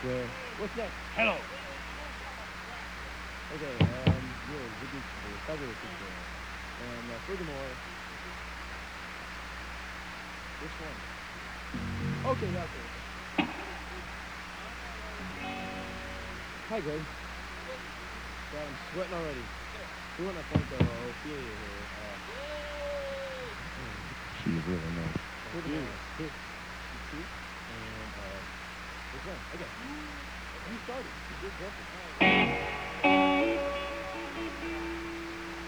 Where? What's next? Hello. Okay, we'll cover the picture. And furthermore, which one? Okay, that's it. Hi, Greg. God, I'm sweating already. We want to thank Ophelia here. She's really nice. Furthermore, she's cute. And, which one? Okay. You started. You did perfect.